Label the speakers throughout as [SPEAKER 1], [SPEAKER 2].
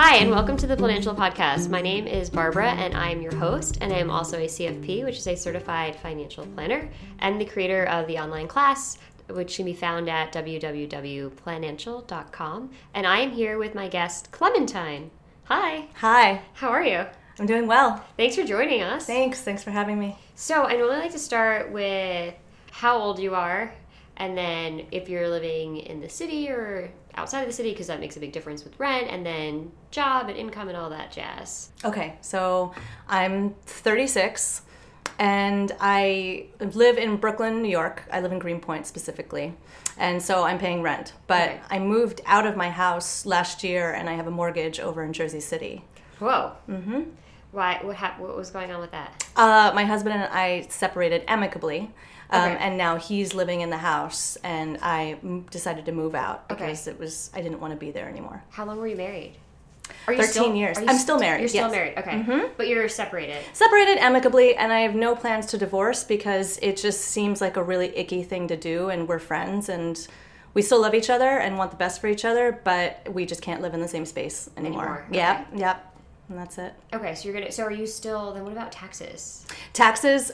[SPEAKER 1] Hi, and welcome to the Financial Podcast. My name is Barbara, and I am your host, and I am also a CFP, which is a Certified Financial Planner, and the creator of the online class, which can be found at www.planancial.com. And I am here with my guest, Clementine. Hi.
[SPEAKER 2] Hi.
[SPEAKER 1] How are you?
[SPEAKER 2] I'm doing well.
[SPEAKER 1] Thanks for joining us.
[SPEAKER 2] Thanks for having me.
[SPEAKER 1] So I normally like to start with how old you are, and then if you're living in the city or outside of the city, because that makes a big difference with rent, and then job and income and all that jazz.
[SPEAKER 2] Okay, so I'm 36, and I live in Brooklyn, New York. I live in Greenpoint specifically, and so I'm paying rent. But
[SPEAKER 1] Okay.
[SPEAKER 2] I moved out of my house last year, and I have a mortgage over in Jersey City.
[SPEAKER 1] Whoa. Mm-hmm. Why? What was going on with that?
[SPEAKER 2] My husband and I separated amicably.
[SPEAKER 1] Okay.
[SPEAKER 2] And now he's living in the house, and I decided to move out
[SPEAKER 1] Okay.
[SPEAKER 2] because I didn't want to be there anymore.
[SPEAKER 1] How long were you married? Are you
[SPEAKER 2] 13 years. I'm still married,
[SPEAKER 1] You're still
[SPEAKER 2] yes.
[SPEAKER 1] married, okay. But you're separated.
[SPEAKER 2] Separated amicably, and I have no plans to divorce because it just seems like a really icky thing to do, and we're friends, and we still love each other and want the best for each other, but we just can't live in the same space anymore.
[SPEAKER 1] Okay.
[SPEAKER 2] Yep, and that's it.
[SPEAKER 1] Okay, so are you still, then what about taxes?
[SPEAKER 2] Taxes,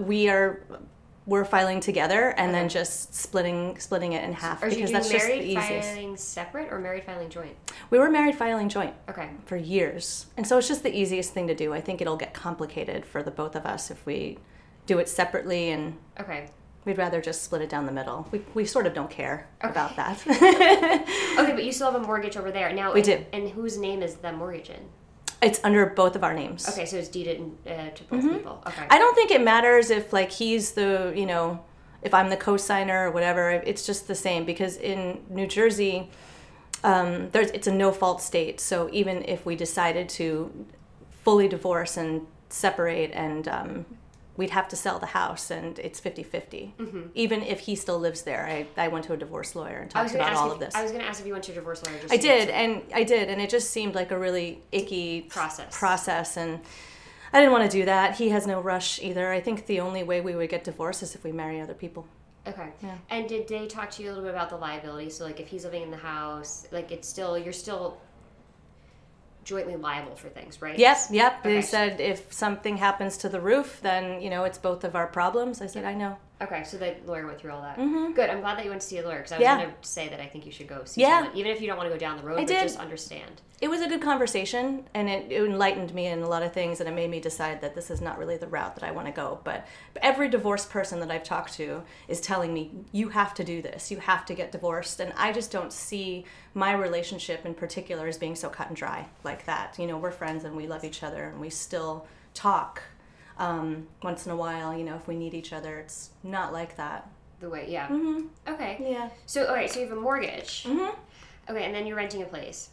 [SPEAKER 2] we're filing together and then just splitting it in half
[SPEAKER 1] Are you
[SPEAKER 2] because
[SPEAKER 1] doing
[SPEAKER 2] that's just the
[SPEAKER 1] married
[SPEAKER 2] easiest.
[SPEAKER 1] filing separate or married filing joint?
[SPEAKER 2] We were married filing joint.
[SPEAKER 1] Okay.
[SPEAKER 2] For years. And so it's just the easiest thing to do. I think it'll get complicated for the both of us if we do it separately, and
[SPEAKER 1] Okay.
[SPEAKER 2] we'd rather just split it down the middle. We sort of don't care about that.
[SPEAKER 1] Okay, but you still have a mortgage over there. Now,
[SPEAKER 2] We do.
[SPEAKER 1] And whose name is the mortgage in?
[SPEAKER 2] It's under both of our names.
[SPEAKER 1] Okay, so it's deeded to both people. Okay.
[SPEAKER 2] I don't think it matters if he's the, if I'm the co-signer or whatever. It's just the same because in New Jersey, it's a no-fault state. So even if we decided to fully divorce and separate, and we'd have to sell the house, and it's 50-50. Even if he still lives there. I went to a divorce lawyer and talked about all of this.
[SPEAKER 1] I was going to ask if you went to a divorce lawyer.
[SPEAKER 2] I did, and it just seemed like a really icky process, and I didn't want to do that. He has no rush either. I think the only way we would get divorced is if we marry other people.
[SPEAKER 1] Okay.
[SPEAKER 2] Yeah.
[SPEAKER 1] And did they talk to you a little bit about the liability? So, if he's living in the house, you're still jointly liable for things, right?
[SPEAKER 2] Yes, yep.
[SPEAKER 1] Okay.
[SPEAKER 2] They said if something happens to the roof, then, it's both of our problems. I said, I know.
[SPEAKER 1] Okay, so the lawyer went through all that. Good. I'm glad that you went to see a lawyer, because I was going to say that I think you should go see someone, even if you don't want to go down the road, just understand.
[SPEAKER 2] It was a good conversation, and it enlightened me in a lot of things, and it made me decide that this is not really the route that I want to go. But every divorced person that I've talked to is telling me, you have to do this. You have to get divorced. And I just don't see my relationship in particular as being so cut and dry like that. We're friends, and we love each other, and we still talk once in a while. If we need each other, it's not like that.
[SPEAKER 1] The way, yeah. Okay.
[SPEAKER 2] Yeah.
[SPEAKER 1] So, all right, so you have a mortgage. Okay, and then you're renting a place.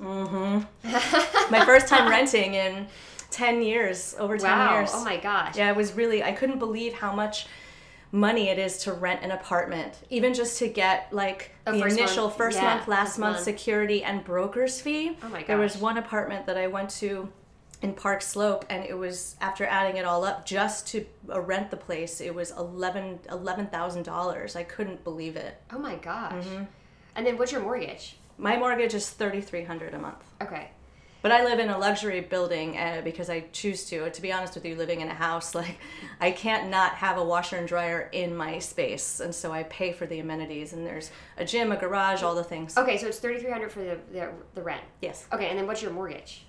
[SPEAKER 2] My first time renting in 10 years, over 10 years.
[SPEAKER 1] Oh my gosh.
[SPEAKER 2] Yeah, I couldn't believe how much money it is to rent an apartment, even just to get the initial first month, last month security and broker's fee.
[SPEAKER 1] Oh my gosh.
[SPEAKER 2] There was one apartment that I went to in Park Slope, and it was, after adding it all up, just to rent the place, it was $11,000. I couldn't believe it.
[SPEAKER 1] Oh my gosh. And then what's your mortgage?
[SPEAKER 2] My mortgage is $3,300 a month.
[SPEAKER 1] Okay.
[SPEAKER 2] But I live in a luxury building because I choose to. To be honest with you, living in a house, I can't not have a washer and dryer in my space. And so I pay for the amenities. And there's a gym, a garage, all the things.
[SPEAKER 1] Okay, so it's $3,300 for the rent.
[SPEAKER 2] Yes.
[SPEAKER 1] Okay, and then what's your mortgage?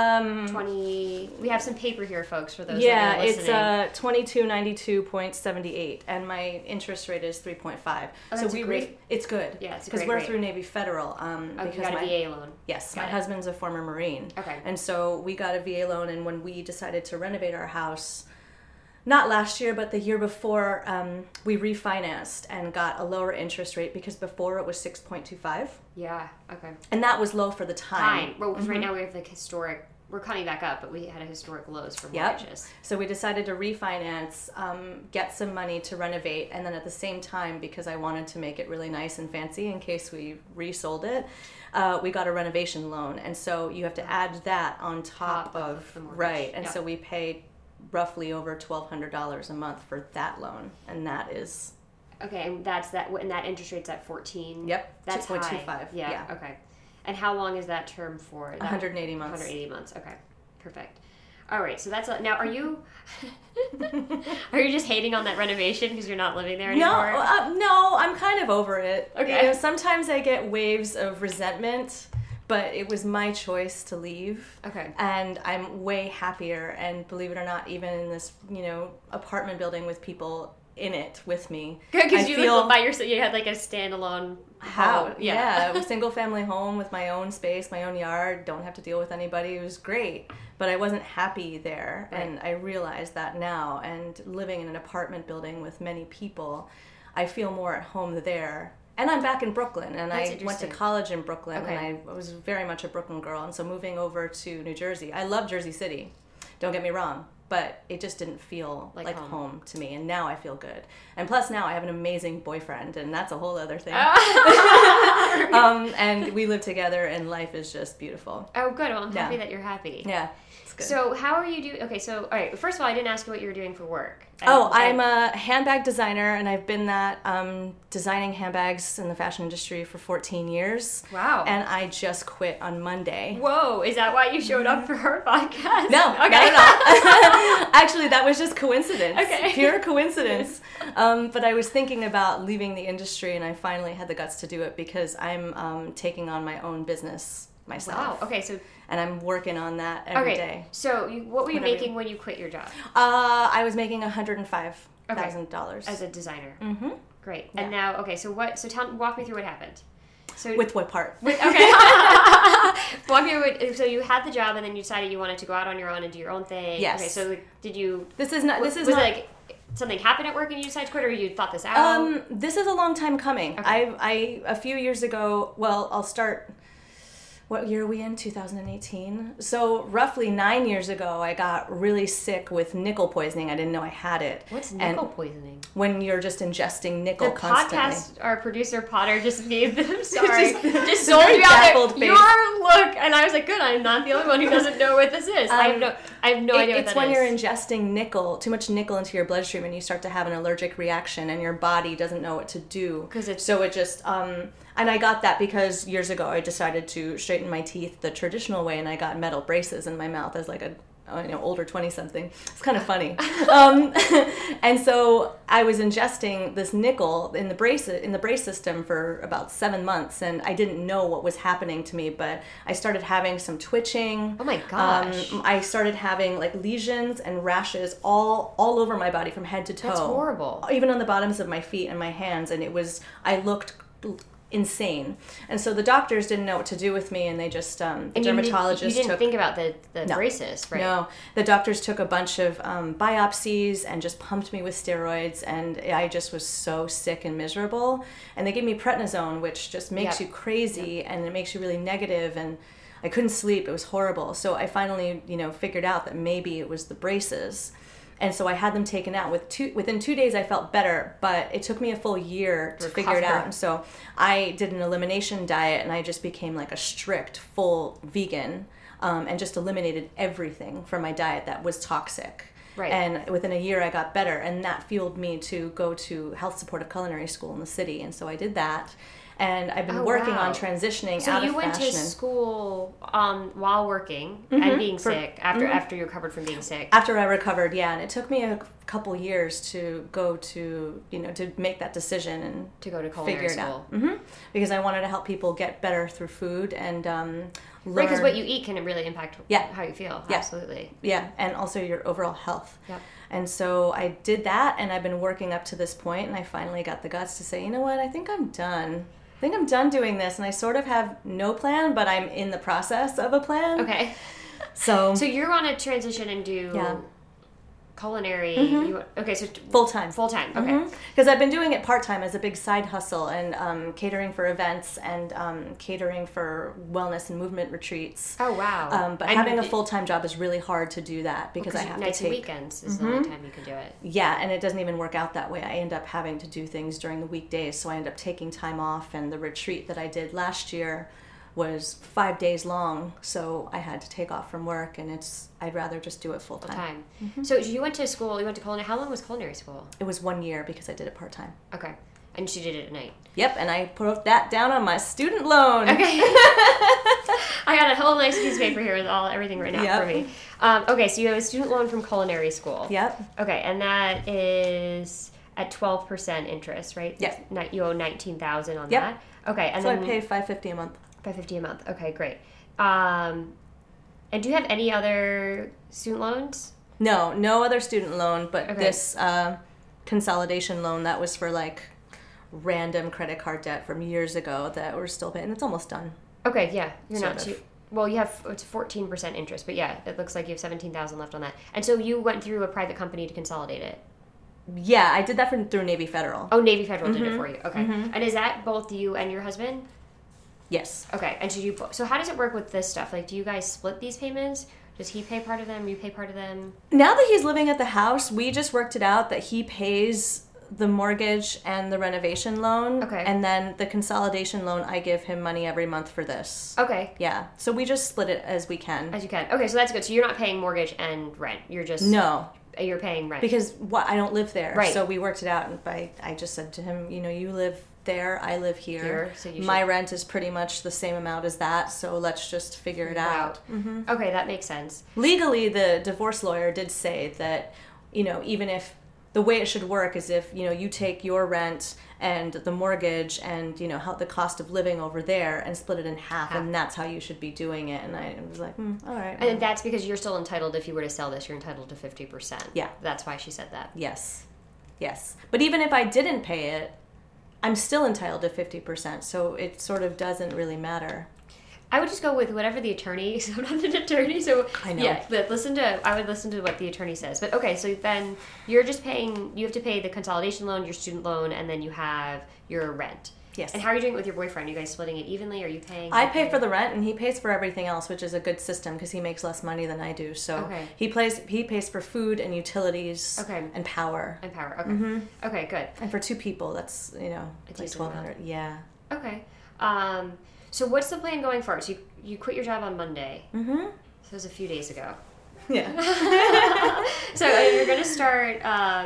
[SPEAKER 1] 20. We have some paper here, folks, for those that are listening.
[SPEAKER 2] Yeah, it's 2292.78, and my interest rate is 3.5.
[SPEAKER 1] Oh, that's great.
[SPEAKER 2] It's good.
[SPEAKER 1] Yeah, it's a
[SPEAKER 2] because
[SPEAKER 1] great
[SPEAKER 2] we're
[SPEAKER 1] rate.
[SPEAKER 2] through Navy Federal.
[SPEAKER 1] You got a VA loan.
[SPEAKER 2] Yes,
[SPEAKER 1] Got
[SPEAKER 2] my husband's a former Marine.
[SPEAKER 1] Okay.
[SPEAKER 2] And so we got a VA loan, and when we decided to renovate our house, not last year, but the year before, we refinanced and got a lower interest rate because before it was 6.25.
[SPEAKER 1] Yeah, okay.
[SPEAKER 2] And that was low for the time.
[SPEAKER 1] Well, because right now we have historic, we're coming back up, but we had a historic lows for mortgages.
[SPEAKER 2] So we decided to refinance, get some money to renovate, and then at the same time, because I wanted to make it really nice and fancy in case we resold it, we got a renovation loan. And so you have to add that on top of
[SPEAKER 1] the mortgage.
[SPEAKER 2] Right. And so we paid roughly over $1,200 a month for that loan, and that is
[SPEAKER 1] okay. And that's that. And that interest rate's at 14.
[SPEAKER 2] Yep.
[SPEAKER 1] That's
[SPEAKER 2] 2.25.
[SPEAKER 1] high. Yeah. Okay. And how long is that term for?
[SPEAKER 2] 180 months.
[SPEAKER 1] 180 months. Okay, perfect. All right, so that's now. Are you are you just hating on that renovation because you're not living there anymore?
[SPEAKER 2] No, I'm kind of over it.
[SPEAKER 1] Okay.
[SPEAKER 2] You know, sometimes I get waves of resentment, but it was my choice to leave.
[SPEAKER 1] Okay.
[SPEAKER 2] And I'm way happier. And believe it or not, even in this, apartment building with people in it with me.
[SPEAKER 1] Because you lived by yourself. You had like a standalone
[SPEAKER 2] house. Yeah, a single family home with my own space, my own yard. Don't have to deal with anybody. It was great. But I wasn't happy there. Right. And I realize that now. And living in an apartment building with many people, I feel more at home there. And I'm back in Brooklyn, and I went to college in Brooklyn, and I was very much a Brooklyn girl. And so moving over to New Jersey, I love Jersey City, don't get me wrong, but it just didn't feel like home to me. And now I feel good. And plus now I have an amazing boyfriend, and that's a whole other thing. And we live together, and life is just beautiful.
[SPEAKER 1] Oh, good. Well, I'm happy that you're happy.
[SPEAKER 2] Yeah. Good.
[SPEAKER 1] So how are you doing? Okay, so all right. First of all, I didn't ask you what you were doing for work.
[SPEAKER 2] I'm a handbag designer, and I've been that designing handbags in the fashion industry for 14 years.
[SPEAKER 1] Wow!
[SPEAKER 2] And I just quit on Monday.
[SPEAKER 1] Whoa! Is that why you showed up for our podcast?
[SPEAKER 2] No, okay. Not at all. Actually, that was just coincidence.
[SPEAKER 1] Okay,
[SPEAKER 2] pure coincidence. But I was thinking about leaving the industry, and I finally had the guts to do it because I'm taking on my own business myself.
[SPEAKER 1] Wow. Okay, so.
[SPEAKER 2] And I'm working on that every day.
[SPEAKER 1] So what were you making when you quit your job?
[SPEAKER 2] I was making $105,000
[SPEAKER 1] as a designer.
[SPEAKER 2] Mm-hmm.
[SPEAKER 1] Great.
[SPEAKER 2] Yeah.
[SPEAKER 1] And now, okay, so walk me through what happened. So
[SPEAKER 2] with what part?
[SPEAKER 1] Okay. Walk me through. So you had the job, and then you decided you wanted to go out on your own and do your own thing.
[SPEAKER 2] Yes.
[SPEAKER 1] Okay. So did you?
[SPEAKER 2] This is not
[SPEAKER 1] like something happened at work and you decided to quit, or you thought this out?
[SPEAKER 2] This is a long time coming. Okay. I a few years ago. Well, I'll start. What year are we in? 2018. So roughly 9 years ago, I got really sick with nickel poisoning. I didn't know I had it.
[SPEAKER 1] What's nickel poisoning?
[SPEAKER 2] When you're just ingesting nickel constantly.
[SPEAKER 1] Podcast, our producer Potter just made them. Sorry, just sold you out there. Look, and I was like, good. I'm not the only one who doesn't know what this is. I have no idea what that is.
[SPEAKER 2] It's when you're ingesting too much nickel into your bloodstream, and you start to have an allergic reaction, and your body doesn't know what to do. So it just and I got that because years ago I decided to straighten my teeth the traditional way, and I got metal braces in my mouth as like a older 20-something. It's kind of funny. And so I was ingesting this nickel in the brace system for about 7 months, and I didn't know what was happening to me, but I started having some twitching.
[SPEAKER 1] Oh my gosh.
[SPEAKER 2] I started having like lesions and rashes all over my body from head to toe.
[SPEAKER 1] That's horrible.
[SPEAKER 2] Even on the bottoms of my feet and my hands, and I looked insane. And so the doctors didn't know what to do with me, and they just the dermatologist
[SPEAKER 1] you didn't think about the braces, right?
[SPEAKER 2] No, the doctors took a bunch of biopsies and just pumped me with steroids, and I just was so sick and miserable. And they gave me prednisone, which just makes you crazy, and it makes you really negative, and I couldn't sleep. It was horrible. So I finally figured out that maybe it was the braces. And so I had them taken out. Within 2 days, I felt better, but it took me a full year to figure it out. And so I did an elimination diet, and I just became like a strict, full vegan, and just eliminated everything from my diet that was toxic.
[SPEAKER 1] Right.
[SPEAKER 2] And within a year, I got better, and that fueled me to go to Health Supportive Culinary School in the city. And so I did that. And I've been working on transitioning out of fashion.
[SPEAKER 1] So you went to school while working and being sick after you recovered from being sick.
[SPEAKER 2] After I recovered, yeah, and it took me a couple years to go to to make that decision and
[SPEAKER 1] to go to culinary school.
[SPEAKER 2] Because I wanted to help people get better through food and learn.
[SPEAKER 1] Right, because what you eat can really impact how you feel.
[SPEAKER 2] Yeah.
[SPEAKER 1] Absolutely.
[SPEAKER 2] Yeah, and also your overall health.
[SPEAKER 1] Yep.
[SPEAKER 2] And so I did that, and I've been working up to this point, and I finally got the guts to say, you know what, I think I'm done. I think I'm done doing this, and I sort of have no plan, but I'm in the process of a plan.
[SPEAKER 1] Okay.
[SPEAKER 2] So
[SPEAKER 1] you're on a transition and do culinary. Okay, so
[SPEAKER 2] full time.
[SPEAKER 1] Okay.
[SPEAKER 2] Because I've been doing it part time as a big side hustle, and catering for events and catering for wellness and movement retreats.
[SPEAKER 1] Oh wow!
[SPEAKER 2] But having a full time job is really hard to do that because I have
[SPEAKER 1] nights
[SPEAKER 2] to take
[SPEAKER 1] and weekends is the only time you can do it.
[SPEAKER 2] Yeah, and it doesn't even work out that way. I end up having to do things during the weekdays, so I end up taking time off. And the retreat that I did last year was 5 days long, so I had to take off from work, and I'd rather just do it full time.
[SPEAKER 1] So you went to school, you went to culinary. How long was culinary school?
[SPEAKER 2] It was 1 year because I did it part time.
[SPEAKER 1] Okay. And she did it at night.
[SPEAKER 2] Yep, and I put that down on my student loan.
[SPEAKER 1] Okay. I got a whole nice piece of paper here with everything written out for me. Okay, so you have a student loan from culinary school.
[SPEAKER 2] Yep.
[SPEAKER 1] Okay, and that is at 12% interest, right?
[SPEAKER 2] Yep.
[SPEAKER 1] You owe $19,000 on
[SPEAKER 2] Yep.
[SPEAKER 1] that. Okay, and
[SPEAKER 2] so
[SPEAKER 1] then
[SPEAKER 2] I pay $550 a month.
[SPEAKER 1] $550 a month. Okay, great. And do you have any other student loans?
[SPEAKER 2] No other student loan, but
[SPEAKER 1] Okay.
[SPEAKER 2] this consolidation loan that was for like random credit card debt from years ago that we're still paying. It's almost done.
[SPEAKER 1] Okay, yeah, you're
[SPEAKER 2] Sort
[SPEAKER 1] not
[SPEAKER 2] of.
[SPEAKER 1] too. Well, you have it's 14% interest, but yeah, it looks like you have $17,000 left on that. And so you went through a private company to consolidate it.
[SPEAKER 2] Yeah, I did that through Navy Federal.
[SPEAKER 1] Oh, Navy Federal did it for you. Okay, and is that both you and your husband?
[SPEAKER 2] Yes.
[SPEAKER 1] Okay, and so how does it work with this stuff? Like, do you guys split these payments? Does he pay part of them? You pay part of them?
[SPEAKER 2] Now that he's living at the house, we just worked it out that he pays the mortgage and the renovation loan.
[SPEAKER 1] Okay.
[SPEAKER 2] And then the consolidation loan, I give him money every month for this.
[SPEAKER 1] Okay.
[SPEAKER 2] Yeah. So we just split it as we can.
[SPEAKER 1] As you can. Okay, so that's good. So you're not paying mortgage and rent. You're just
[SPEAKER 2] No.
[SPEAKER 1] You're paying rent
[SPEAKER 2] Because I don't live there.
[SPEAKER 1] Right.
[SPEAKER 2] So we worked it out, and I just said to him, you live there, I live here.
[SPEAKER 1] So you
[SPEAKER 2] My
[SPEAKER 1] should-
[SPEAKER 2] rent is pretty much the same amount as that, so let's just figure it out.
[SPEAKER 1] Okay, that makes sense.
[SPEAKER 2] Legally, the divorce lawyer did say that, even if the way it should work is if, you take your rent and the mortgage and, how the cost of living over there and split it in half, and that's how you should be doing it. And I was like, all right.
[SPEAKER 1] And that's because you're still entitled, if you were to sell this, you're entitled to 50%.
[SPEAKER 2] Yeah.
[SPEAKER 1] That's why she said that.
[SPEAKER 2] Yes. But even if I didn't pay it, I'm still entitled to 50%, so it sort of doesn't really matter.
[SPEAKER 1] I would just go with whatever the attorney. So I'm not an attorney, so
[SPEAKER 2] I know.
[SPEAKER 1] yeah. But I would listen to what the attorney says. But okay, so then you're just paying. You have to pay the consolidation loan, your student loan, and then you have your rent.
[SPEAKER 2] Yes.
[SPEAKER 1] And how are you doing it with your boyfriend? Are you guys splitting it evenly? Are you paying?
[SPEAKER 2] I pay for the rent, and he pays for everything else, which is a good system because he makes less money than I do. So
[SPEAKER 1] Okay.
[SPEAKER 2] he pays for food and utilities
[SPEAKER 1] Okay.
[SPEAKER 2] and power.
[SPEAKER 1] And power. Okay. Okay. Good.
[SPEAKER 2] And for 2 people, that's like
[SPEAKER 1] decent
[SPEAKER 2] $1,200. Yeah.
[SPEAKER 1] Okay. So what's the plan going forward? So you quit your job on Monday.
[SPEAKER 2] Mm-hmm.
[SPEAKER 1] So it was a few days ago.
[SPEAKER 2] Yeah.
[SPEAKER 1] So you're gonna start.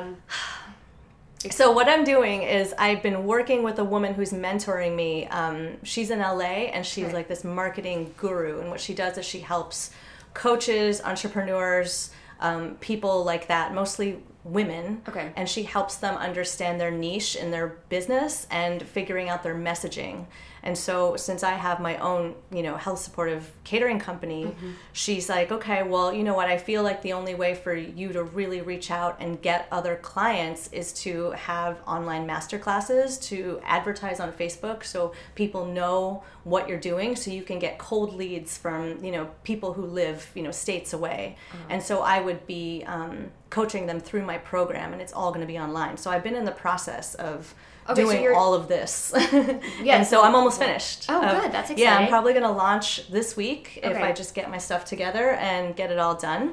[SPEAKER 2] So what I'm doing is I've been working with a woman who's mentoring me. She's in LA, and she's
[SPEAKER 1] Okay.
[SPEAKER 2] like this marketing guru. And what she does is she helps coaches, entrepreneurs, people like that, mostly women.
[SPEAKER 1] Okay.
[SPEAKER 2] And she helps them understand their niche in their business and figuring out their messaging. And so since I have my own, health supportive catering company, she's like, okay, well, you know what? I feel like the only way for you to really reach out and get other clients is to have online masterclasses, to advertise on Facebook so people know what you're doing, so you can get cold leads from, people who live, states away. And so I would be coaching them through my program, and it's all going to be online. So I've been in the process of
[SPEAKER 1] Okay, so
[SPEAKER 2] doing
[SPEAKER 1] you're-
[SPEAKER 2] all of this.
[SPEAKER 1] Yeah,
[SPEAKER 2] And so I'm almost finished.
[SPEAKER 1] Oh, good. That's
[SPEAKER 2] Yeah, I'm
[SPEAKER 1] exciting.
[SPEAKER 2] probably going to launch this week if
[SPEAKER 1] Okay.
[SPEAKER 2] I just get my stuff together and get it all done.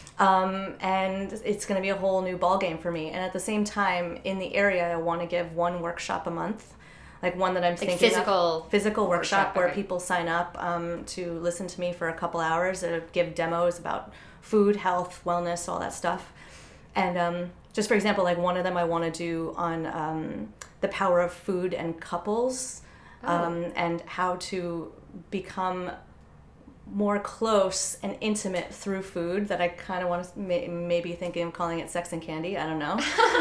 [SPEAKER 2] And it's going to be a whole new ballgame for me. And at the same time, in the area, I want to give one workshop a month. Like one that I'm thinking physical workshop where
[SPEAKER 1] okay.
[SPEAKER 2] people sign up to listen to me for a couple hours and give demos about food, health, wellness, all that stuff. And just for example, like one of them I want to do on the power of food and couples, and how to become more close and intimate through food. That I kind of want to maybe thinking of calling it sex and candy. I don't know.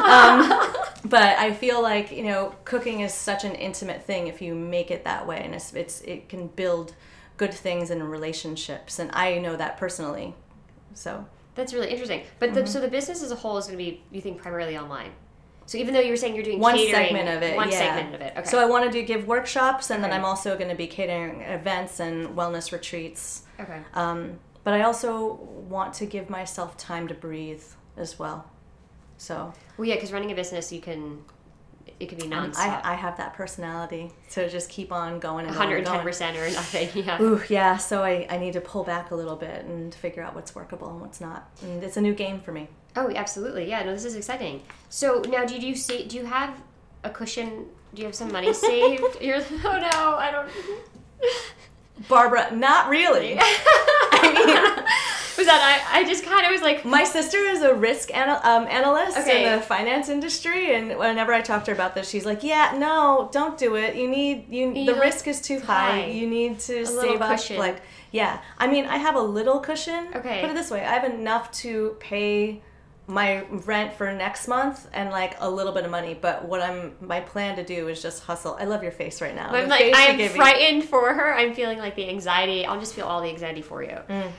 [SPEAKER 2] But I feel like, cooking is such an intimate thing if you make it that way, and it can build good things in relationships, and I know that personally. So
[SPEAKER 1] That's really interesting. But so the business as a whole is going to be, you think, primarily online. So even though you were saying you're doing
[SPEAKER 2] one
[SPEAKER 1] catering,
[SPEAKER 2] segment of it,
[SPEAKER 1] one
[SPEAKER 2] yeah.
[SPEAKER 1] segment of it. Okay.
[SPEAKER 2] So I want to give workshops, and then
[SPEAKER 1] Okay.
[SPEAKER 2] I'm also going to be catering events and wellness retreats.
[SPEAKER 1] Okay.
[SPEAKER 2] But I also want to give myself time to breathe as well. So
[SPEAKER 1] Well, yeah, because running a business, it can be nonstop.
[SPEAKER 2] I have that personality to just keep on going and
[SPEAKER 1] 110% or nothing. Yeah.
[SPEAKER 2] Ooh, yeah. So I need to pull back a little bit and figure out what's workable and what's not. And it's a new game for me.
[SPEAKER 1] Oh, absolutely. Yeah. No, this is exciting. So now, do you have a cushion? Do you have some money saved? Oh no, I don't.
[SPEAKER 2] Barbara, not really. I mean,
[SPEAKER 1] that I just kind of was like...
[SPEAKER 2] My sister is a risk analyst
[SPEAKER 1] Okay.
[SPEAKER 2] in the finance industry, and whenever I talk to her about this, she's like, yeah, no, don't do it. The risk is too high. You need to save up.
[SPEAKER 1] Cushion.
[SPEAKER 2] Like, yeah. I mean, I have a little cushion.
[SPEAKER 1] Okay.
[SPEAKER 2] Put it this way. I have enough to pay my rent for next month and like a little bit of money, but my plan to do is just hustle. I love your face right now.
[SPEAKER 1] I'm
[SPEAKER 2] The
[SPEAKER 1] like,
[SPEAKER 2] face
[SPEAKER 1] I
[SPEAKER 2] you
[SPEAKER 1] am
[SPEAKER 2] gave me.
[SPEAKER 1] frightened for her. I'm feeling like the anxiety. I'll just feel all the anxiety for you.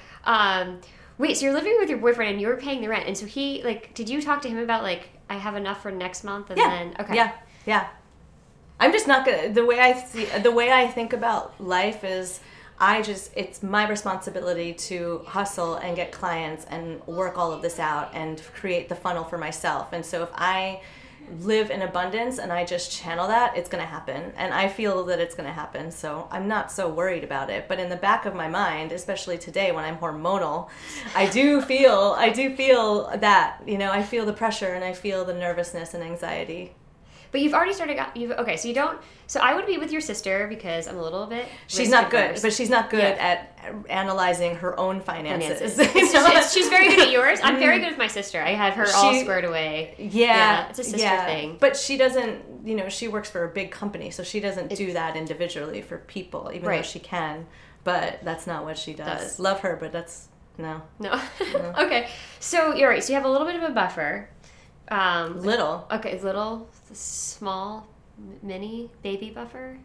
[SPEAKER 1] Wait, so you're living with your boyfriend and you're paying the rent, and so he, like, did you talk to him about, like, I have enough for next month, and then, okay.
[SPEAKER 2] Yeah. I'm just not gonna, the way I think about life is it's my responsibility to hustle and get clients and work all of this out and create the funnel for myself. And so if I live in abundance and I just channel that, it's going to happen. And I feel that it's going to happen. So I'm not so worried about it. But in the back of my mind, especially today when I'm hormonal, I do feel that, I feel the pressure and I feel the nervousness and anxiety.
[SPEAKER 1] But you've already started, so I would be with your sister because I'm a little bit
[SPEAKER 2] She's not good, but she's not good at analyzing her own finances.
[SPEAKER 1] She's very good at yours. I'm very good with my sister. I have her all squared away.
[SPEAKER 2] Yeah.
[SPEAKER 1] It's a sister thing.
[SPEAKER 2] But she doesn't, she works for a big company, so she doesn't do that individually for people, even though she can. But that's not what she does. Love her, but that's, no.
[SPEAKER 1] Okay. So you're right. So you have a little bit of a buffer.
[SPEAKER 2] Little.
[SPEAKER 1] Okay, small, mini baby buffer.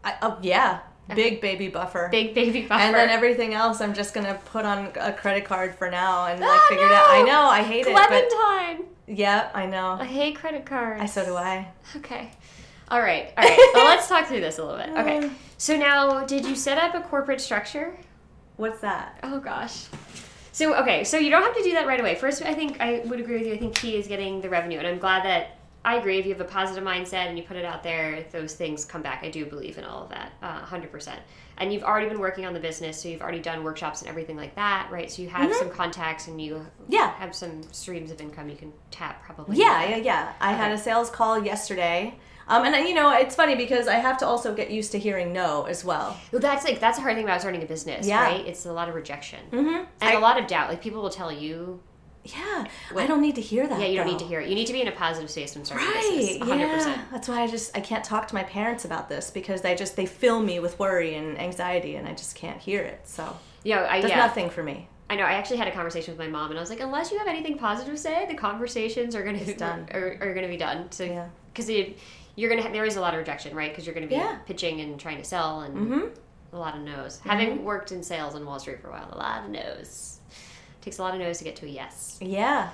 [SPEAKER 2] Big baby buffer.
[SPEAKER 1] Big baby buffer.
[SPEAKER 2] And then everything else I'm just going to put on a credit card for now and figure it out. I know, I hate
[SPEAKER 1] Clementine.
[SPEAKER 2] it. Yeah, I know.
[SPEAKER 1] I hate credit cards.
[SPEAKER 2] So do I.
[SPEAKER 1] Okay. All right. Well, let's talk through this a little bit. Okay. So now, did you set up a corporate structure?
[SPEAKER 2] What's that?
[SPEAKER 1] Oh, gosh. So you don't have to do that right away. First, I think I would agree with you. I think key is getting the revenue. And I'm glad that I agree. If you have a positive mindset and you put it out there, those things come back. I do believe in all of that, 100%. And you've already been working on the business, so you've already done workshops and everything like that, right? So you have some contacts and you have some streams of income you can tap probably.
[SPEAKER 2] Yeah. I had a sales call yesterday. And it's funny because I have to also get used to hearing no as well.
[SPEAKER 1] Well, that's a hard thing about starting a business, right? It's a lot of rejection and a lot of doubt. Like people will tell you,
[SPEAKER 2] I don't need to hear that.
[SPEAKER 1] Yeah, you don't need to hear it. You need to be in a positive space when starting a business. 100%.
[SPEAKER 2] Yeah. That's why I can't talk to my parents about this because they fill me with worry and anxiety, and I just can't hear it. So does nothing for me.
[SPEAKER 1] I know. I actually had a conversation with my mom, and I was like, unless you have anything positive to say, the conversations are going to be done. Are going to be done. So because you're going to there is a lot of rejection, right? Because you're going to be pitching and trying to sell, and a lot of no's. Having worked in sales on Wall Street for a while, a lot of no's. Takes a lot of no's to get to a yes.
[SPEAKER 2] Yeah.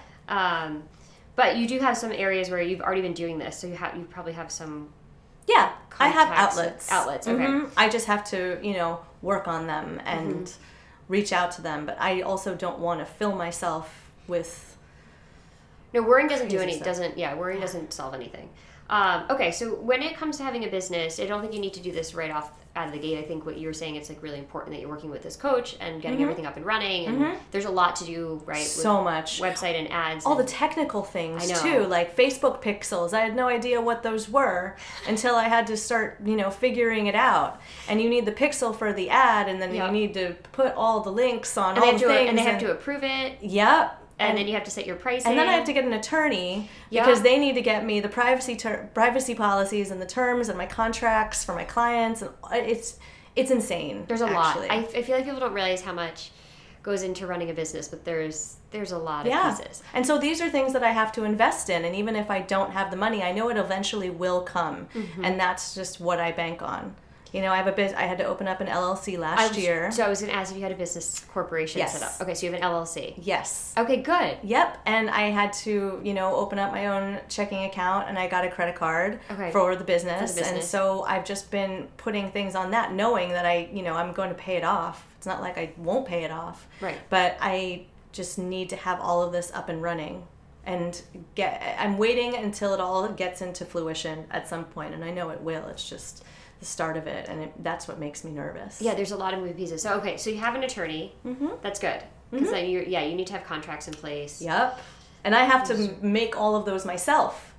[SPEAKER 1] But you do have some areas where you've already been doing this, so you probably have some.
[SPEAKER 2] Yeah, I have outlets.
[SPEAKER 1] Okay.
[SPEAKER 2] I just have to work on them and reach out to them, but I also don't want to fill myself with.
[SPEAKER 1] No, worrying doesn't do anything. Worrying doesn't solve anything. Okay, so when it comes to having a business, I don't think you need to do this right off out of the gate. I think what you're saying, it's like really important that you're working with this coach and getting everything up and running. And there's a lot to do, right?
[SPEAKER 2] So much.
[SPEAKER 1] Website and ads.
[SPEAKER 2] All the technical things too, like Facebook pixels. I had no idea what those were until I had to start, figuring it out. And you need the pixel for the ad, and then you need to put all the links on all the things.
[SPEAKER 1] And they have to approve it.
[SPEAKER 2] Yep.
[SPEAKER 1] And then you have to set your pricing.
[SPEAKER 2] And then I have to get an attorney because they need to get me the privacy policies and the terms and my contracts for my clients. And it's insane.
[SPEAKER 1] There's a lot. I feel like people don't realize how much goes into running a business, but there's a lot of pieces.
[SPEAKER 2] And so these are things that I have to invest in. And even if I don't have the money, I know it eventually will come. And that's just what I bank on. I had to open up an LLC last year.
[SPEAKER 1] So I was going to ask if you had a business corporation set up. Okay, so you have an LLC.
[SPEAKER 2] Yes.
[SPEAKER 1] Okay, good.
[SPEAKER 2] Yep. And I had to, open up my own checking account, and I got a credit card for the business. And so I've just been putting things on that, knowing that I'm going to pay it off. It's not like I won't pay it off.
[SPEAKER 1] Right.
[SPEAKER 2] But I just need to have all of this up and running. And I'm waiting until it all gets into fruition at some point, and I know it will. It's just the start of it, and that's what makes me nervous.
[SPEAKER 1] Yeah, there's a lot of moving pieces. So so you have an attorney. That's good because then you need to have contracts in place.
[SPEAKER 2] Yep. And I have to make all of those myself.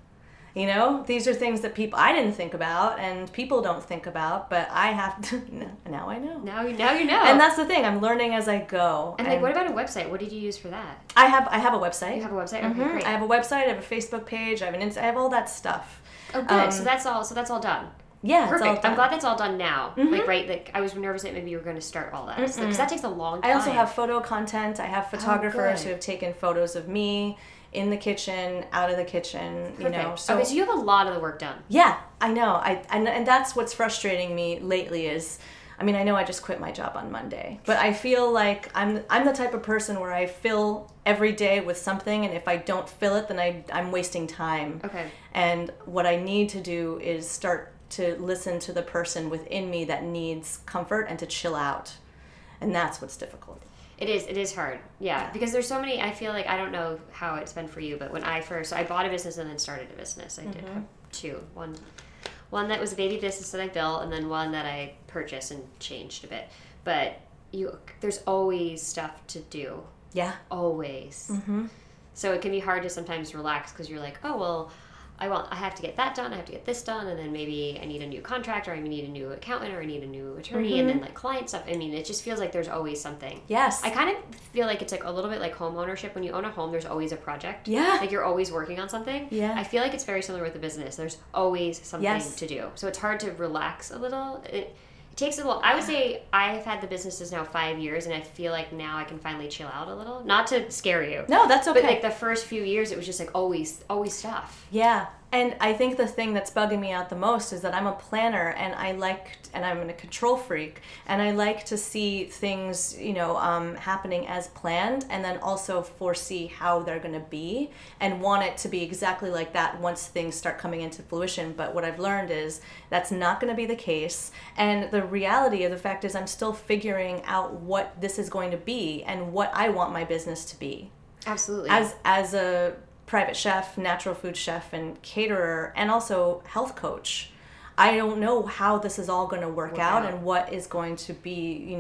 [SPEAKER 2] You know, these are things that I didn't think about and people don't think about, but I have to, now I know.
[SPEAKER 1] Now you know.
[SPEAKER 2] And that's the thing, I'm learning as I go.
[SPEAKER 1] And like, what about a website? What did you use for that?
[SPEAKER 2] I have a website.
[SPEAKER 1] You have a website? Okay, great.
[SPEAKER 2] I have a website, I have a Facebook page, I have all that stuff.
[SPEAKER 1] Oh, good. So that's all done.
[SPEAKER 2] Yeah,
[SPEAKER 1] perfect.
[SPEAKER 2] It's all done.
[SPEAKER 1] I'm glad that's all done now. Like, right? Like, I was nervous that maybe you were going to start all that because that takes a long time.
[SPEAKER 2] I also have photo content. I have photographers who have taken photos of me in the kitchen, out of the kitchen. Perfect. You know.
[SPEAKER 1] So you have a lot of the work done.
[SPEAKER 2] Yeah, I know. And that's what's frustrating me lately is, I mean, I know I just quit my job on Monday, but I feel like I'm the type of person where I fill every day with something, and if I don't fill it, then I'm wasting time.
[SPEAKER 1] Okay.
[SPEAKER 2] And what I need to do is start to listen to the person within me that needs comfort and to chill out. And that's what's difficult.
[SPEAKER 1] It is hard. Yeah. Because there's so many, I feel like, I don't know how it's been for you, but when I bought a business and then started a business. I did have two. One that was a baby business that I built, and then one that I purchased and changed a bit. But there's always stuff to do.
[SPEAKER 2] Yeah.
[SPEAKER 1] Always. Mm-hmm. So it can be hard to sometimes relax because you're like, oh, well, I have to get that done, I have to get this done, and then maybe I need a new contract, or I need a new accountant, or I need a new attorney, and then like client stuff. I mean, it just feels like there's always something.
[SPEAKER 2] Yes.
[SPEAKER 1] I kind of feel like it's like a little bit like home ownership. When you own a home, there's always a project.
[SPEAKER 2] Yeah.
[SPEAKER 1] Like you're always working on something.
[SPEAKER 2] Yeah.
[SPEAKER 1] I feel like it's very similar with the business. There's always something to do. So it's hard to relax a little. It takes a little. I would say I've had the businesses now 5 years, and I feel like now I can finally chill out a little. Not to scare you.
[SPEAKER 2] No, that's okay.
[SPEAKER 1] But like the first few years, it was just like always stuff.
[SPEAKER 2] Yeah. And I think the thing that's bugging me out the most is that I'm a planner, and I'm a control freak, and I like to see things, happening as planned, and then also foresee how they're going to be, and want it to be exactly like that once things start coming into fruition. But what I've learned is that's not going to be the case, and the reality of the fact is I'm still figuring out what this is going to be and what I want my business to be.
[SPEAKER 1] Absolutely.
[SPEAKER 2] As a private chef, natural food chef, and caterer, and also health coach, I don't know how this is all going to work out and what is going to be,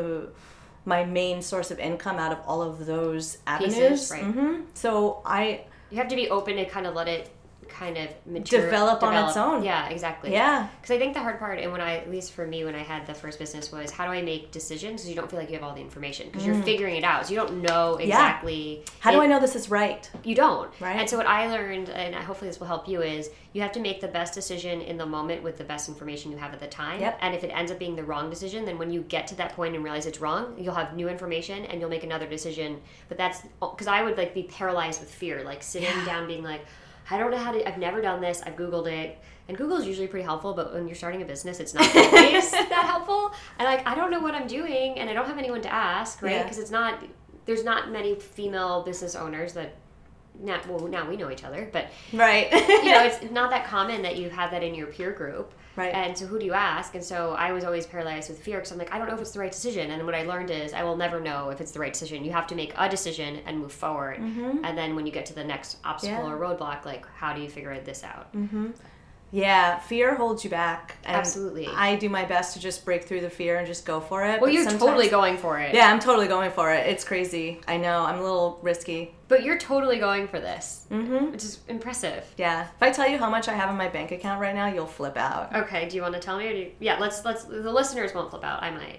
[SPEAKER 2] my main source of income out of all of those avenues.
[SPEAKER 1] Pieces, right.
[SPEAKER 2] Mm-hmm. So
[SPEAKER 1] you have to be open to kind of let it kind of
[SPEAKER 2] develop on its own.
[SPEAKER 1] Yeah, exactly.
[SPEAKER 2] Yeah.
[SPEAKER 1] Because I think the hard part, and at least for me, when I had the first business, was how do I make decisions? Because you don't feel like you have all the information because you're figuring it out. So you don't know exactly.
[SPEAKER 2] Yeah. How do I know this is right?
[SPEAKER 1] You don't.
[SPEAKER 2] Right.
[SPEAKER 1] And so what I learned, and hopefully this will help you, is you have to make the best decision in the moment with the best information you have at the time.
[SPEAKER 2] Yep.
[SPEAKER 1] And if it ends up being the wrong decision, then when you get to that point and realize it's wrong, you'll have new information and you'll make another decision. But that's because I would be paralyzed with fear, sitting down being like, I don't know I've never done this, I've Googled it, and Google is usually pretty helpful, but when you're starting a business, it's not always that helpful, and I don't know what I'm doing, and I don't have anyone to ask, right, because there's not many female business owners that, now we know each other, but,
[SPEAKER 2] right.
[SPEAKER 1] It's not that common that you have that in your peer group.
[SPEAKER 2] Right.
[SPEAKER 1] And so who do you ask? And so I was always paralyzed with fear because I'm like, I don't know if it's the right decision. And what I learned is I will never know if it's the right decision. You have to make a decision and move forward. Mm-hmm. And then when you get to the next obstacle or roadblock, how do you figure this out?
[SPEAKER 2] Mm-hmm. Yeah, fear holds you back. And
[SPEAKER 1] absolutely.
[SPEAKER 2] I do my best to just break through the fear and just go for it.
[SPEAKER 1] Well, you're totally going for it.
[SPEAKER 2] Yeah, I'm totally going for it. It's crazy. I know. I'm a little risky.
[SPEAKER 1] But you're totally going for this, which is impressive.
[SPEAKER 2] Yeah. If I tell you how much I have in my bank account right now, you'll flip out.
[SPEAKER 1] Okay. Do you want to tell me? Yeah, let's. The listeners won't flip out. I might.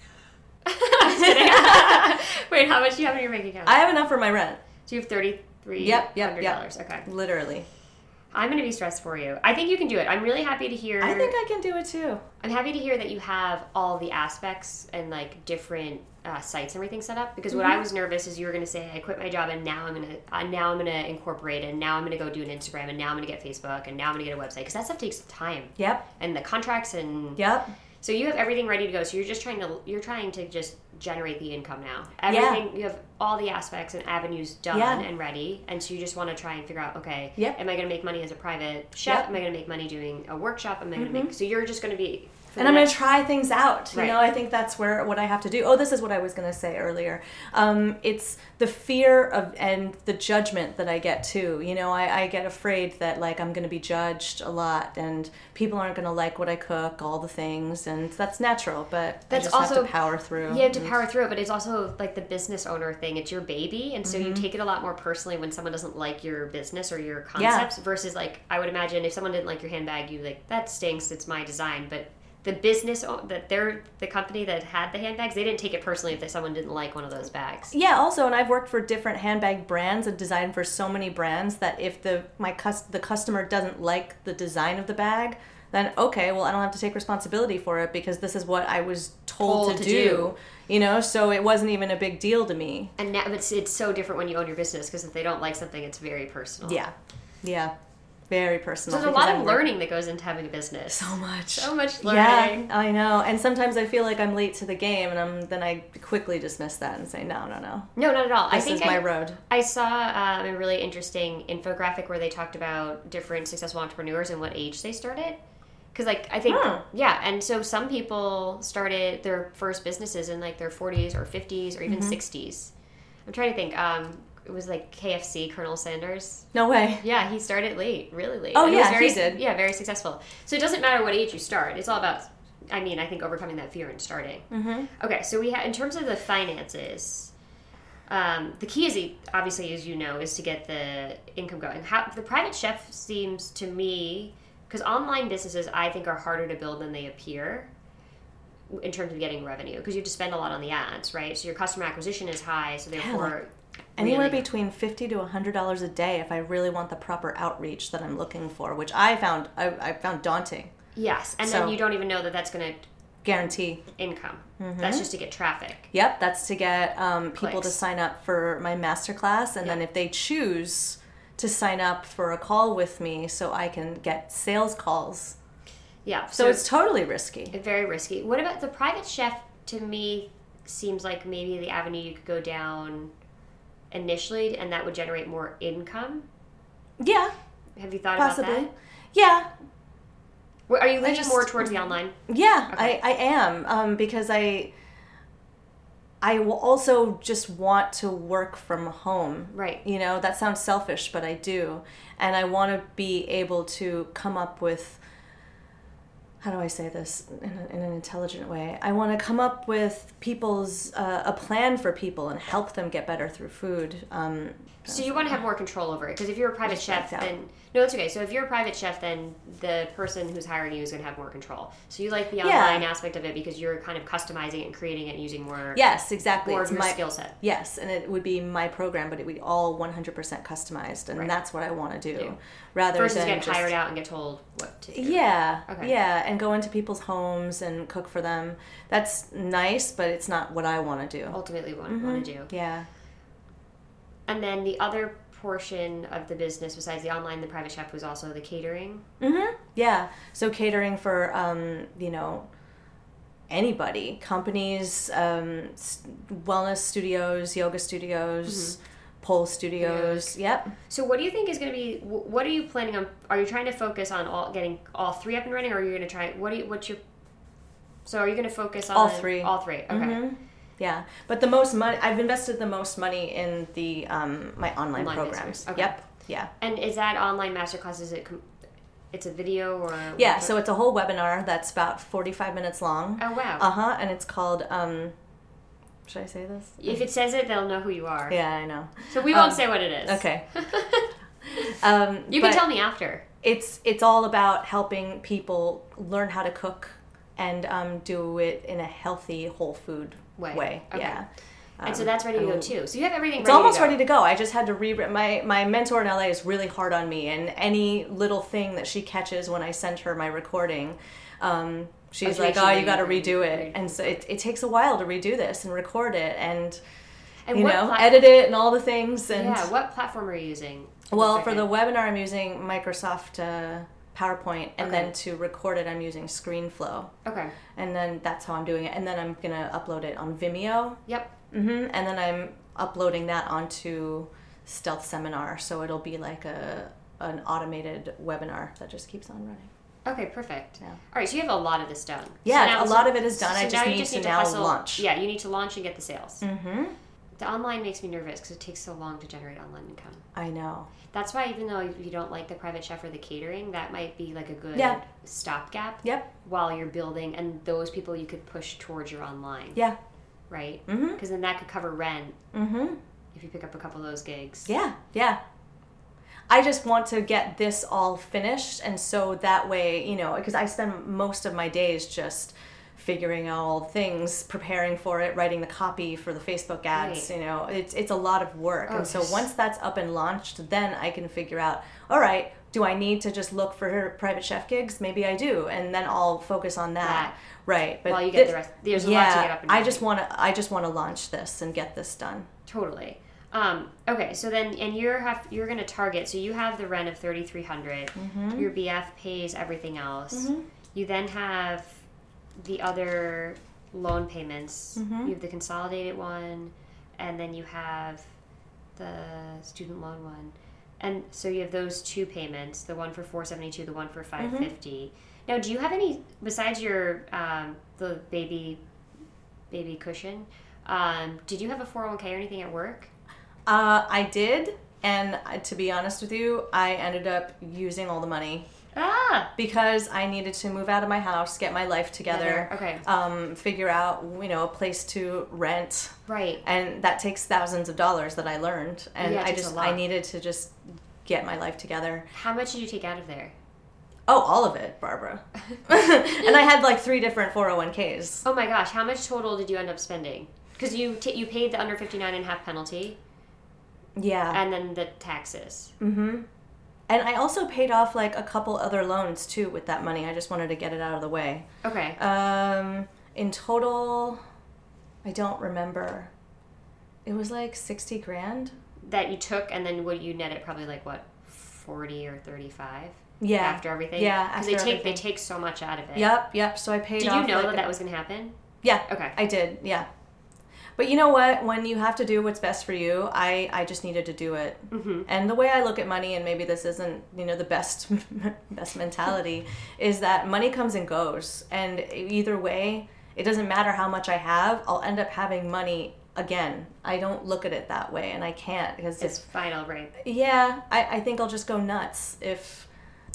[SPEAKER 1] I'm just kidding. Wait, how much do you have in your bank account?
[SPEAKER 2] I have enough for my rent.
[SPEAKER 1] So you have $3,300.
[SPEAKER 2] Yep.
[SPEAKER 1] Okay.
[SPEAKER 2] Literally.
[SPEAKER 1] I'm going to be stressed for you. I think you can do it. I'm really happy to hear.
[SPEAKER 2] I think I can do it too.
[SPEAKER 1] I'm happy to hear that you have all the aspects and different sites and everything set up. Because what I was nervous is you were going to say, I quit my job and now I'm going to incorporate, and now I'm going to go do an Instagram, and now I'm going to get Facebook, and now I'm going to get a website, because that stuff takes time.
[SPEAKER 2] Yep.
[SPEAKER 1] And the contracts and.
[SPEAKER 2] Yep.
[SPEAKER 1] So you have everything ready to go. So you're trying to just generate the income now. Everything, you have all the aspects and avenues done and ready. And so you just want to try and figure out, am I going to make money as a private chef? Am I going to make money doing a workshop? Am I going to make, so you're just going to be
[SPEAKER 2] And I'm going to try things out. You
[SPEAKER 1] Right.
[SPEAKER 2] know, I think that's what I have to do. Oh, this is what I was going to say earlier. It's the fear of and the judgment that I get too. You know, I get afraid that like I'm going to be judged a lot and people aren't going to like what I cook, all the things, and that's natural. But
[SPEAKER 1] That's
[SPEAKER 2] I just
[SPEAKER 1] also
[SPEAKER 2] have to power through.
[SPEAKER 1] You have to power through it, but it's also like the business owner thing. It's your baby, and so you take it a lot more personally when someone doesn't like your business or your concepts versus like I would imagine if someone didn't like your handbag, you like that stinks. It's my design, but the business that they're the company that had the handbags, they didn't take it personally if someone didn't like one of those bags.
[SPEAKER 2] Yeah, also, and I've worked for different handbag brands and designed for so many brands that if the customer doesn't like the design of the bag, then okay, well, I don't have to take responsibility for it because this is what I was told to do. You know, so it wasn't even a big deal to me.
[SPEAKER 1] And now it's so different when you own your business because if they don't like something, it's very personal.
[SPEAKER 2] Yeah. Very personal.
[SPEAKER 1] So there's a lot of learning that goes into having a business.
[SPEAKER 2] So much
[SPEAKER 1] learning.
[SPEAKER 2] Yeah, I know. And sometimes I feel like I'm late to the game, and then I quickly dismiss that and say, no.
[SPEAKER 1] No, not at all.
[SPEAKER 2] This is my road.
[SPEAKER 1] I saw a really interesting infographic where they talked about different successful entrepreneurs and what age they started. Because, like, I think, and so some people started their first businesses in, like, their 40s or 50s or even 60s. I'm trying to think. It was like KFC, Colonel Sanders.
[SPEAKER 2] No way.
[SPEAKER 1] Yeah, he started late, really late.
[SPEAKER 2] Oh,
[SPEAKER 1] and
[SPEAKER 2] yeah,
[SPEAKER 1] he
[SPEAKER 2] did.
[SPEAKER 1] Yeah, very successful. So it doesn't matter what age you start. It's all about, I think overcoming that fear and starting. Mm-hmm. Okay, so we have, in terms of the finances, the key is, obviously, as you know, is to get the income going. The private chef seems to me, because online businesses, I think, are harder to build than they appear in terms of getting revenue, because you have to spend a lot on the ads, right? So your customer acquisition is high, so therefore...
[SPEAKER 2] Anywhere between $50 to $100 a day if I really want the proper outreach that I'm looking for, which I found daunting.
[SPEAKER 1] Yes, and then you don't even know that that's going to
[SPEAKER 2] guarantee
[SPEAKER 1] income. Mm-hmm. That's just to get traffic.
[SPEAKER 2] Yep, that's to get people
[SPEAKER 1] Clicks.
[SPEAKER 2] to sign up for my masterclass, and then if they choose to sign up for a call with me, so I can get sales calls.
[SPEAKER 1] Yeah,
[SPEAKER 2] so it's totally risky.
[SPEAKER 1] Very risky. What about the private chef? To me, seems like maybe the avenue you could go down initially, and that would generate more income.
[SPEAKER 2] Yeah.
[SPEAKER 1] Have you thought
[SPEAKER 2] possibly.
[SPEAKER 1] about that?
[SPEAKER 2] Yeah.
[SPEAKER 1] Are you leaning more towards the online?
[SPEAKER 2] Yeah,
[SPEAKER 1] okay.
[SPEAKER 2] I am because I will also just want to work from home.
[SPEAKER 1] Right.
[SPEAKER 2] You know, that sounds selfish, but I do. And I want to be able to come up with, how do I say this in an intelligent way? I want to come up with a plan for people and help them get better through food.
[SPEAKER 1] So you want to have more control over it, because if you're a private chef, then no, that's okay. So if you're a private chef, then the person who's hiring you is going to have more control. So you like the online aspect of it because you're kind of customizing it and creating it and using more.
[SPEAKER 2] Yes, exactly.
[SPEAKER 1] More of your skill set.
[SPEAKER 2] Yes, and it would be my program, but it would be all 100% customized, and that's what I want to do. Rather
[SPEAKER 1] versus
[SPEAKER 2] than
[SPEAKER 1] get hired out and get told what to do.
[SPEAKER 2] Yeah,
[SPEAKER 1] okay.
[SPEAKER 2] Yeah, and go into people's homes and cook for them. That's nice, but it's not what I want to do.
[SPEAKER 1] Ultimately, what I want to do.
[SPEAKER 2] Yeah.
[SPEAKER 1] And then the other portion of the business, besides the online, the private chef, was also the catering.
[SPEAKER 2] Mm-hmm. Yeah. So catering for, anybody, companies, wellness studios, yoga studios, pole studios. Yep.
[SPEAKER 1] So what do you think is going to be? What are you planning on? Are you trying to focus on getting all three up and running, or are you going to try? So are you going to focus on
[SPEAKER 2] all three?
[SPEAKER 1] All three. Okay.
[SPEAKER 2] Mm-hmm. Yeah, but the most money I've invested the most money in the my online programs.
[SPEAKER 1] Okay.
[SPEAKER 2] Yep. Yeah.
[SPEAKER 1] And is that online masterclass? Is it? It's a video or?
[SPEAKER 2] Yeah, so it's a whole webinar that's about 45 minutes long.
[SPEAKER 1] Oh wow.
[SPEAKER 2] And it's called. Should I say this?
[SPEAKER 1] If it says it, they'll know who you are.
[SPEAKER 2] Yeah, I know.
[SPEAKER 1] So we won't say what it is.
[SPEAKER 2] Okay.
[SPEAKER 1] You can tell me after.
[SPEAKER 2] It's all about helping people learn how to cook and do it in a healthy, whole food way.
[SPEAKER 1] Okay.
[SPEAKER 2] Yeah.
[SPEAKER 1] And so that's ready to go too. So you have everything.
[SPEAKER 2] It's almost ready to go. I just had to my mentor in LA is really hard on me, and any little thing that she catches when I send her my recording, she's like, "Oh, you got to redo it." And so it takes a while to redo this and record it and edit it and all the things. And
[SPEAKER 1] what platform are you using?
[SPEAKER 2] Well, for the webinar, I'm using Microsoft PowerPoint, and then to record it, I'm using ScreenFlow.
[SPEAKER 1] Okay.
[SPEAKER 2] And then that's how I'm doing it. And then I'm gonna upload it on Vimeo.
[SPEAKER 1] Yep.
[SPEAKER 2] Mm-hmm. And then I'm uploading that onto Stealth Seminar, so it'll be like an automated webinar that just keeps on running.
[SPEAKER 1] Okay, perfect.
[SPEAKER 2] Yeah.
[SPEAKER 1] All right, so you have a lot of this done.
[SPEAKER 2] Yeah,
[SPEAKER 1] so now,
[SPEAKER 2] a lot of it is done.
[SPEAKER 1] So
[SPEAKER 2] I just need to now
[SPEAKER 1] hustle.
[SPEAKER 2] launch.
[SPEAKER 1] Yeah, you need to launch and get the sales.
[SPEAKER 2] Mm-hmm.
[SPEAKER 1] The online makes me nervous because it takes so long to generate online income.
[SPEAKER 2] I know.
[SPEAKER 1] That's why even though you don't like the private chef or the catering, that might be like a good stopgap.
[SPEAKER 2] Yep.
[SPEAKER 1] While you're building, and those people you could push towards your online.
[SPEAKER 2] Yeah.
[SPEAKER 1] Right?
[SPEAKER 2] Mm-hmm.
[SPEAKER 1] Because then that could cover rent.
[SPEAKER 2] Mm-hmm.
[SPEAKER 1] If you pick up a couple of those gigs.
[SPEAKER 2] Yeah. Yeah. I just want to get this all finished, and so that way, because I spend most of my days just figuring out all things, preparing for it, writing the copy for the Facebook ads.
[SPEAKER 1] Right.
[SPEAKER 2] It's a lot of work. And so once that's up and launched, then I can figure out, all right, do I need to just look for private chef gigs? Maybe I do, and then I'll focus on that. Right.
[SPEAKER 1] But while you get the rest, there's a lot to get up and running.
[SPEAKER 2] I just want to launch this and get this done.
[SPEAKER 1] Totally. Okay, so then, and you're going to target, so you have the rent of $3,300.
[SPEAKER 2] Mm-hmm.
[SPEAKER 1] Your BF pays everything else.
[SPEAKER 2] Mm-hmm.
[SPEAKER 1] You then have the other loan payments.
[SPEAKER 2] Mm-hmm.
[SPEAKER 1] You have the consolidated one, and then you have the student loan one. And so you have those two payments, the one for $472, the one for $550.
[SPEAKER 2] Mm-hmm.
[SPEAKER 1] Now, do you have any, besides your the baby cushion, did you have a 401k or anything at work?
[SPEAKER 2] I did, and to be honest with you, I ended up using all the money. Because I needed to move out of my house, get my life together,
[SPEAKER 1] okay.
[SPEAKER 2] Figure out, a place to rent.
[SPEAKER 1] Right.
[SPEAKER 2] And that takes thousands of dollars that I learned. And I needed to just get my life together.
[SPEAKER 1] How much did you take out of there?
[SPEAKER 2] Oh, all of it, Barbara. And I had like 3 different 401ks.
[SPEAKER 1] Oh my gosh, how much total did you end up spending? Because you paid the under 59.5 penalty.
[SPEAKER 2] Yeah.
[SPEAKER 1] And then the taxes.
[SPEAKER 2] Mm-hmm. And I also paid off like a couple other loans too with that money. I just wanted to get it out of the way.
[SPEAKER 1] Okay.
[SPEAKER 2] In total, I don't remember. It was like 60 grand.
[SPEAKER 1] That you took, and then would you net it probably like what, 40 or 35?
[SPEAKER 2] Yeah.
[SPEAKER 1] After everything?
[SPEAKER 2] Yeah, after
[SPEAKER 1] Because they take so much out of it.
[SPEAKER 2] Yep. So I paid off.
[SPEAKER 1] Did you know that was going to happen?
[SPEAKER 2] Yeah.
[SPEAKER 1] Okay.
[SPEAKER 2] I did, yeah. But you know what? When you have to do what's best for you, I just needed to do it.
[SPEAKER 1] Mm-hmm.
[SPEAKER 2] And the way I look at money, and maybe this isn't, the best mentality, is that money comes and goes. And either way, it doesn't matter how much I have, I'll end up having money again. I don't look at it that way, and I can't. Because
[SPEAKER 1] it's final, right?
[SPEAKER 2] Yeah, I think I'll just go nuts if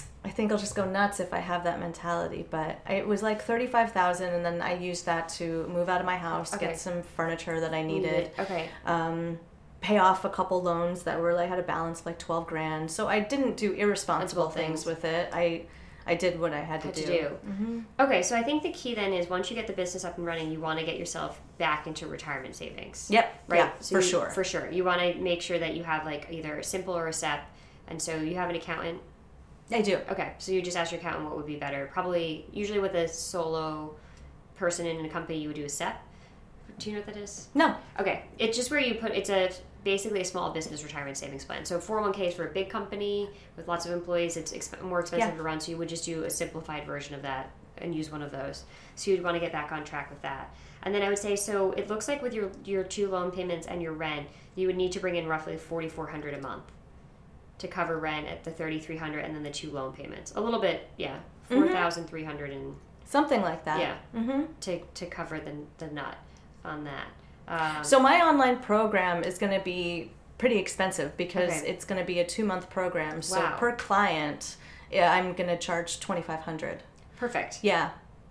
[SPEAKER 2] I have that mentality. But it was like $35,000, and then I used that to move out of my house, get some furniture that I needed.
[SPEAKER 1] Okay.
[SPEAKER 2] Pay off a couple loans that were like had a balance of like 12 grand. So I didn't do irresponsible things with it. I did what I had to do.
[SPEAKER 1] Mm-hmm. Okay, so I think the key then is once you get the business up and running, you want to get yourself back into retirement savings.
[SPEAKER 2] Yep.
[SPEAKER 1] Right.
[SPEAKER 2] Yeah,
[SPEAKER 1] so
[SPEAKER 2] sure.
[SPEAKER 1] For sure. You want to make sure that you have like either a simple or a SEP, and so you have an accountant.
[SPEAKER 2] I do.
[SPEAKER 1] Okay, so you just ask your accountant what would be better. Probably, usually with a solo person in a company, you would do a SEP. Do you know what that is?
[SPEAKER 2] No.
[SPEAKER 1] Okay, it's just where you put, basically a small business retirement savings plan. So 401k is for a big company with lots of employees. It's more expensive to run, so you would just do a simplified version of that and use one of those. So you'd want to get back on track with that. And then I would say, so it looks like with your 2 loan payments and your rent, you would need to bring in roughly $4,400 a month to cover rent at the $3,300 and then the 2 loan payments. A little bit, yeah, $4,300 and
[SPEAKER 2] something like that.
[SPEAKER 1] Yeah,
[SPEAKER 2] mm-hmm.
[SPEAKER 1] to cover the nut on that.
[SPEAKER 2] So my online program is going to be pretty expensive because it's going to be a 2-month program. So per client, I'm going to charge $2,500.
[SPEAKER 1] Perfect.
[SPEAKER 2] Yeah,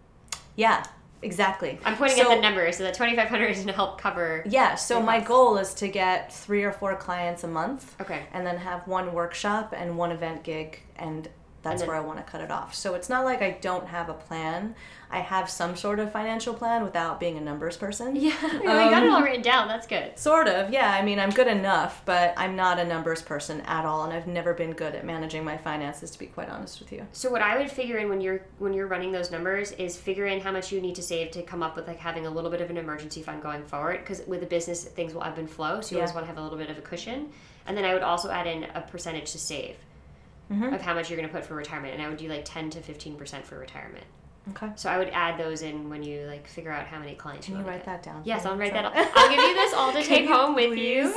[SPEAKER 2] exactly.
[SPEAKER 1] I'm pointing at the numbers, so that $2,500 is going to help cover.
[SPEAKER 2] Yeah. So my goal is to get 3 or 4 clients a month.
[SPEAKER 1] Okay.
[SPEAKER 2] And then have 1 workshop and 1 event gig, and that's where I want to cut it off. So it's not like I don't have a plan. I have some sort of financial plan without being a numbers person.
[SPEAKER 1] Yeah, you got it all written down. That's good.
[SPEAKER 2] Sort of, yeah. I mean, I'm good enough, but I'm not a numbers person at all, and I've never been good at managing my finances, to be quite honest with you.
[SPEAKER 1] So what I would figure in when you're running those numbers is figure in how much you need to save to come up with like having a little bit of an emergency fund going forward, because with a business, things will ebb and flow, so you always want to have a little bit of a cushion. And then I would also add in a percentage to save. Mm-hmm. Of how much you're going to put for retirement, and I would do like 10 to 15% for retirement.
[SPEAKER 2] Okay.
[SPEAKER 1] So I would add those in when you like figure out how many clients
[SPEAKER 2] Can
[SPEAKER 1] you
[SPEAKER 2] you
[SPEAKER 1] want
[SPEAKER 2] write
[SPEAKER 1] to get.
[SPEAKER 2] that down?
[SPEAKER 1] Yes,
[SPEAKER 2] for
[SPEAKER 1] I'll
[SPEAKER 2] me?
[SPEAKER 1] write that.
[SPEAKER 2] Sorry.
[SPEAKER 1] I'll give you this all to take home with
[SPEAKER 2] please?
[SPEAKER 1] you.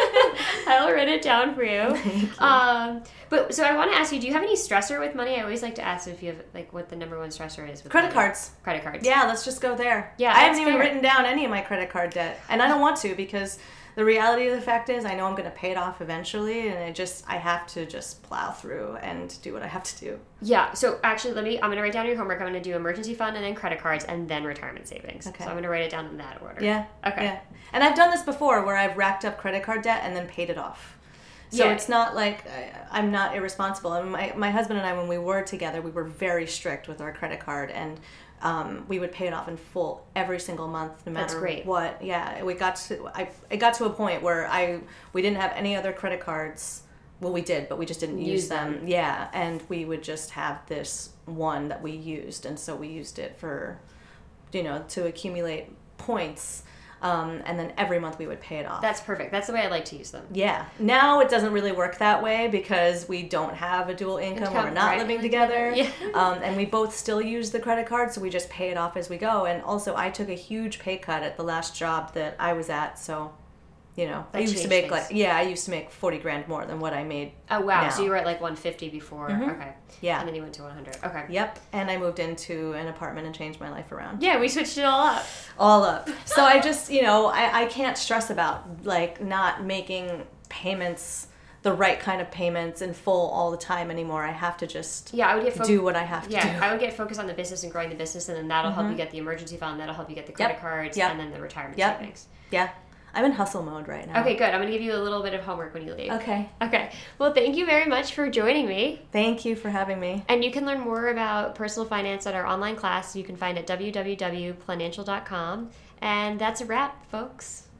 [SPEAKER 1] I'll write it down for you.
[SPEAKER 2] Thank you.
[SPEAKER 1] But so I want to ask you, do you have any stressor with money? I always like to ask if you have like what the number one stressor is with
[SPEAKER 2] Credit
[SPEAKER 1] money.
[SPEAKER 2] cards.
[SPEAKER 1] Credit cards.
[SPEAKER 2] Yeah, let's just go there.
[SPEAKER 1] Yeah,
[SPEAKER 2] I haven't
[SPEAKER 1] that's
[SPEAKER 2] even
[SPEAKER 1] fair.
[SPEAKER 2] written down any of my credit card debt, and I don't want to because the reality of the fact is I know I'm going to pay it off eventually, and I have to just plow through and do what I have to do.
[SPEAKER 1] Yeah. So actually, I'm going to write down your homework. I'm going to do emergency fund and then credit cards and then retirement savings.
[SPEAKER 2] Okay.
[SPEAKER 1] So I'm going to write it down in that order.
[SPEAKER 2] Yeah.
[SPEAKER 1] Okay.
[SPEAKER 2] Yeah. And I've done this before where I've racked up credit card debt and then paid it off. So
[SPEAKER 1] Yeah.
[SPEAKER 2] it's not like I'm not irresponsible. And my husband and I, when we were together, we were very strict with our credit card, and we would pay it off in full every single month, no
[SPEAKER 1] That's
[SPEAKER 2] matter
[SPEAKER 1] great.
[SPEAKER 2] what. Yeah, it got to a point where we didn't have any other credit cards. Well, we did, but we just didn't use them. Yeah, and we would just have this one that we used, and so we used it for, to accumulate points. And then every month we would pay it off.
[SPEAKER 1] That's perfect. That's the way I like to use them.
[SPEAKER 2] Yeah. Now it doesn't really work that way because we don't have a dual income. We're not
[SPEAKER 1] right.
[SPEAKER 2] living together.
[SPEAKER 1] Yeah.
[SPEAKER 2] And we both still use the credit card, so we just pay it off as we go. And also, I took a huge pay cut at the last job that I was at, so I used to make I used to make $40,000 more than what I made.
[SPEAKER 1] Oh wow!
[SPEAKER 2] now.
[SPEAKER 1] So you were at like 150 before.
[SPEAKER 2] Mhm.
[SPEAKER 1] Okay.
[SPEAKER 2] Yeah.
[SPEAKER 1] And then you went to 100. Okay.
[SPEAKER 2] Yep. And I moved into an apartment and changed my life around.
[SPEAKER 1] Yeah, we switched it all up.
[SPEAKER 2] All up. So I just, I can't stress about like not making payments, the right kind of payments in full all the time anymore. I have to just
[SPEAKER 1] Yeah, I would get
[SPEAKER 2] do what I have to do.
[SPEAKER 1] Yeah, I would get focused on the business and growing the business, and then that'll help you get the emergency fund. That'll help you get the credit cards,
[SPEAKER 2] Yep.
[SPEAKER 1] and then the retirement
[SPEAKER 2] Yep.
[SPEAKER 1] savings.
[SPEAKER 2] Yeah. I'm in hustle mode right now.
[SPEAKER 1] Okay, good. I'm going to give you a little bit of homework when you leave.
[SPEAKER 2] Okay.
[SPEAKER 1] Okay. Well, thank you very much for joining me.
[SPEAKER 2] Thank you for having me.
[SPEAKER 1] And you can learn more about personal finance at our online class you can find at www.planancial.com. And that's a wrap, folks.